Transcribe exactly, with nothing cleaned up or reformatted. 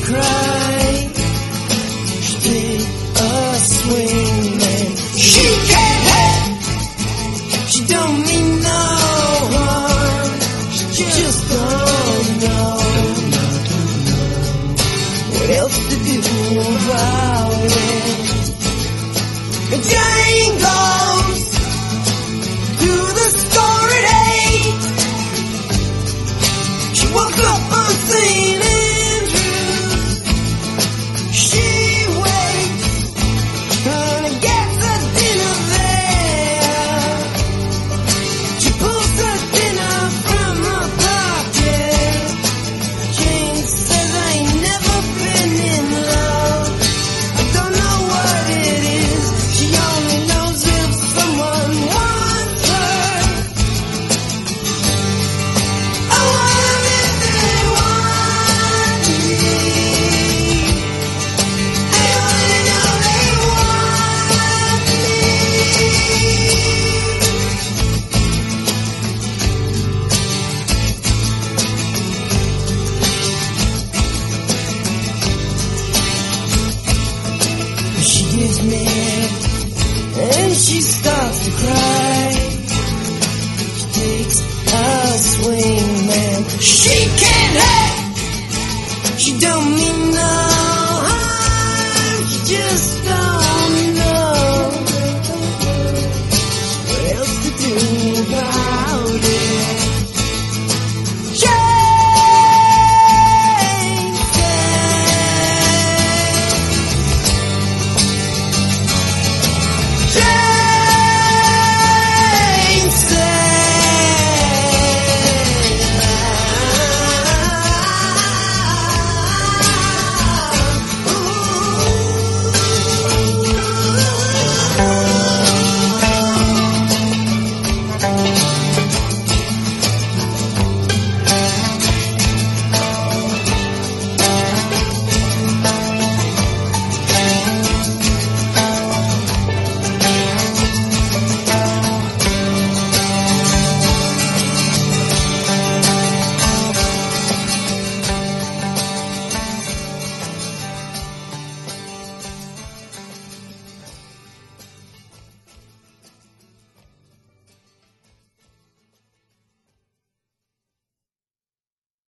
cry. She take a swing and she can't help. She don't mean no harm. She just don't know what else to do about it. And Jane goes to the store at eight. She woke up on Saint Andrews. She waits and gets the dinner there. She pulls the dinner from her pocket. Jane says, I ain't never been in love. I don't know what it is. She only knows if someone wants her. I want them if they want me. I wanna know they want me. She gets mad and she starts to cry. She takes a swing and she can't help. She don't mean no